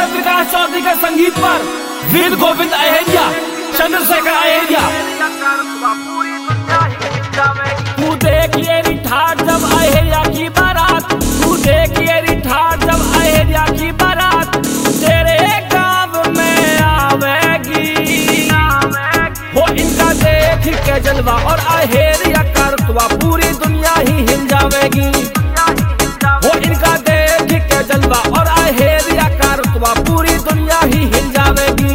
वेद प्रकाश चौधरी के संगीत पर वीर गोविंद अहेरिया, चंद्रशेखर अहेरिया। तू देखिए रिठाठ जब अहेरिया की बारात, तू देखिए रिठाठ जब अहेरिया की बारात तेरे गाँव में आवेगी। वो इनका देख के जलवा और अहेरिया का रुतबा पूरी दुनिया ही हिल जावेगी। वो इनका देख के जलवा और अहेरिया का रुतबा पूरी दुनिया ही हिल जावेगी।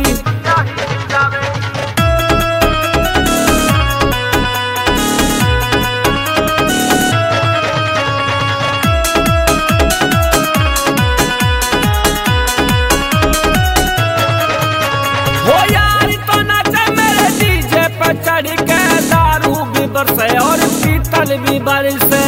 हो यार तो नाचे मेरे डीजे पे चढ़ के, दारू भी बरसे और पीतल भी बरसे।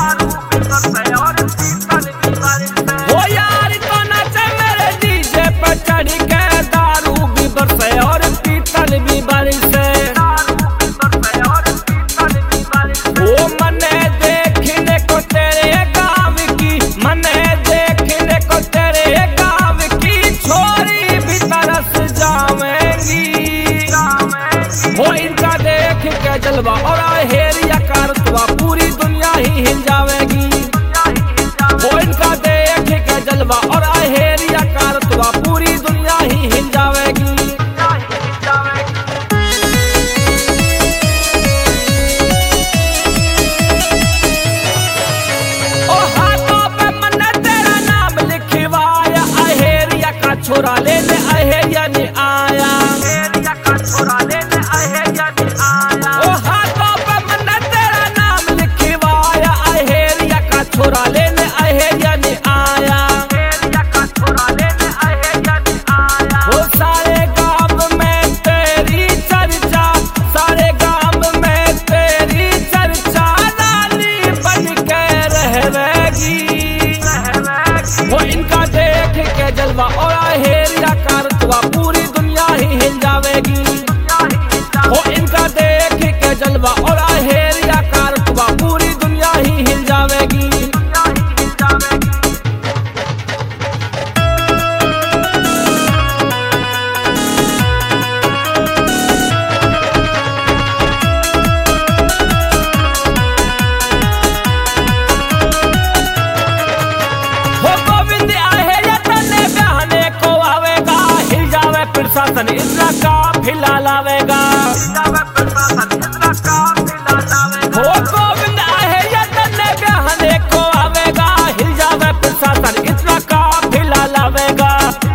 हो यार तो नाचे मेरे डीजे पे चढ़ के, दारू भी बरसे और पीतल भी बरसे। वो मने देखने को तेरे गाँव की, मने देखने को तेरे गाँव की छोरी भी तरस जावेंगी। वो इनका देख के जलवा और अहेरिया का रुतबा पूरी दुनिया ही हिल जावेगी। वो इनका देख के जलवा और अहेरिया का रुतबा पूरी दुनिया ही हिल जावेगी। ओ हाथों पे मैंने तेरा नाम लिखवाया, अहेरिया का छोरा लेने अहेरिया ने आया। ओ हाथों पे मैंने तेरा नाम लिखवाया, अहेरिया का छोरा लेने अहेरिया ने आया। वो सारे गाँव में तेरी चर्चा, सारे गाँव में तेरी चर्चा रानी बन के रहेगी। वो इनका देख के जलवा और अहेरिया का रुतबा पूरी दुनिया ही हिल जावेगी। वो इनका देख के जलवा और अहेरिया का रुतबा पूरी दुनिया ही हिल जावेगी। वो गोविंद अहेरिया तने बहने को आवेगा, हिल जावे प्रशासन इतना काफिला लावेगा। वो गोविंद अहेरिया तने बहने को आवेगा, हिल जावे प्रशासन इतना काफिला लावेगा।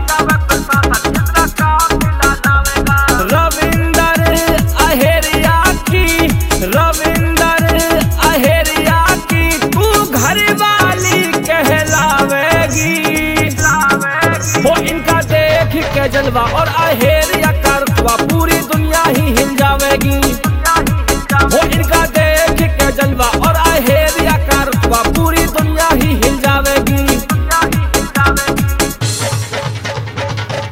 रविंदर अहेरिया की, रविंदर अहेरिया की तू घरवाली कहलावेगी। वो इनका देख के जलवा और अहेरिया